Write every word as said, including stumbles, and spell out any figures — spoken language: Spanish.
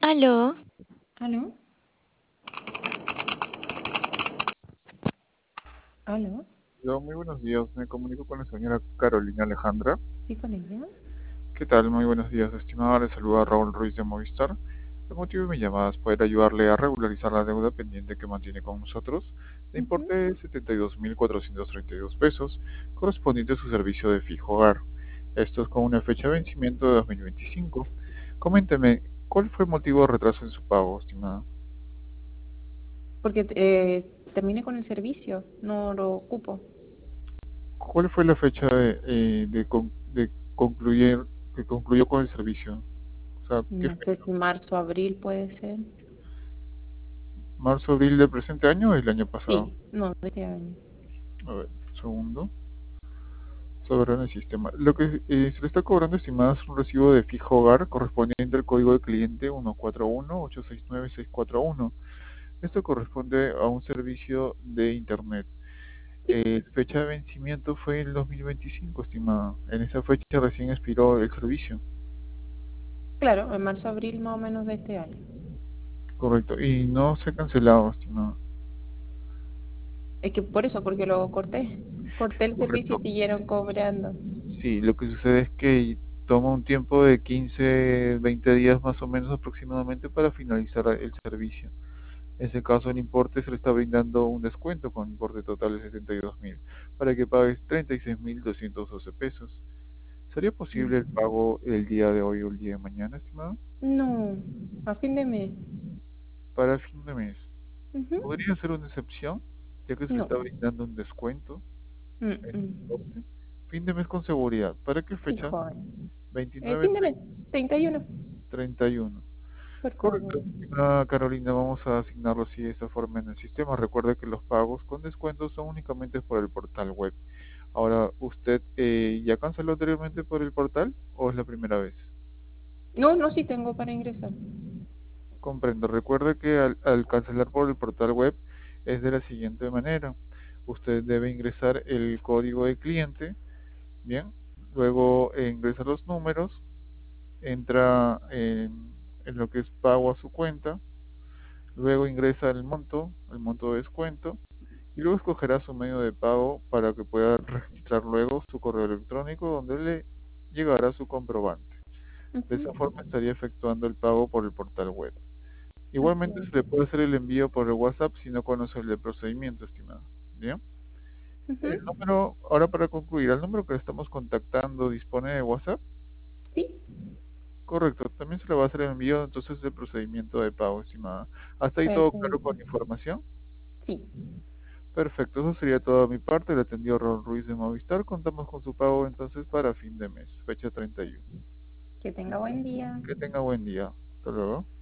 Aló, ¿Aló? ¿Aló? Hola, muy buenos días. Me comunico con la señora Carolina Alejandra. ¿Sí con ella? ¿Qué tal? Muy buenos días, estimada. Le saluda Raúl Ruiz de Movistar. El motivo de mi llamada es poder ayudarle a regularizar la deuda pendiente que mantiene con nosotros, de Ujú. importe de setenta y dos mil cuatrocientos treinta y dos pesos, correspondiente a su servicio de fijo hogar. Esto es con una fecha de vencimiento de dos mil veinticinco. Coménteme, ¿cuál fue el motivo de retraso en su pago, estimada? Porque eh, terminé con el servicio, no lo ocupo. ¿Cuál fue la fecha de, eh, de, con- de concluir, que concluyó con el servicio? O sea, ¿qué No sé fecha? si marzo, abril puede ser. ¿Marzo, abril del presente año o del año pasado? Sí, no, de este año. A ver, un segundo. Sobre el sistema. Lo que eh, se le está cobrando, estimada, es un recibo de fijo hogar correspondiente al código de cliente uno cuatro uno ocho seis nueve seis cuatro uno. Esto corresponde a un servicio de Internet. Eh, fecha de vencimiento fue en el dos mil veinticinco, estimada. En esa fecha recién expiró el servicio. Claro, en marzo, abril más o menos de este año. Correcto. Y no se ha cancelado, estimada. Es que por eso, porque lo corté. Corté el servicio y Correcto. siguieron cobrando. Sí, lo que sucede es que toma un tiempo de quince, veinte días más o menos aproximadamente para finalizar el servicio. En ese caso, el importe se le está brindando un descuento con importe total de setenta y dos mil para que pagues treinta y seis mil doscientos doce pesos. ¿Sería posible el Mm. pago el día de hoy o el día de mañana, estimado? No, a fin de mes. Para el fin de mes. Ujú. ¿Podría ser una excepción, ya que se le No. está brindando un descuento Mm, en el mm. importe? Fin de mes con seguridad. ¿Para qué fecha? Fijo. Eh, veintinueve, fin de mes, treinta y uno, treinta y uno. por favor. Correcto, estimada Carolina, vamos a asignarlo así de esta forma en el sistema. Recuerde que los pagos con descuentos son únicamente por el portal web. Ahora, ¿usted eh, ya canceló anteriormente por el portal o es la primera vez? No, no, sí tengo para ingresar. Comprendo. Recuerde que al, al cancelar por el portal web es de la siguiente manera. Usted debe ingresar el código de cliente, ¿bien? Luego eh, ingresa los números, entra en, en lo que es pago a su cuenta, luego ingresa el monto, el monto de descuento, y luego escogerá su medio de pago para que pueda registrar luego su correo electrónico donde le llegará su comprobante. De esa Ujú. forma estaría efectuando el pago por el portal web. Así Igualmente es. se le puede hacer el envío por el WhatsApp si no conoce el procedimiento, estimado. ¿Bien? Ujú. El número, ahora para concluir, el número que le estamos contactando dispone de WhatsApp. Sí, Correcto, también se le va a hacer el envío entonces del procedimiento de pago, estimada. ¿Hasta ahí todo claro con perfecto. la información? Sí, Perfecto, eso sería todo de mi parte. Le atendió Ron Ruiz de Movistar. Contamos con su pago entonces para fin de mes, fecha treinta y uno. que tenga buen día. Que tenga buen día. Hasta luego.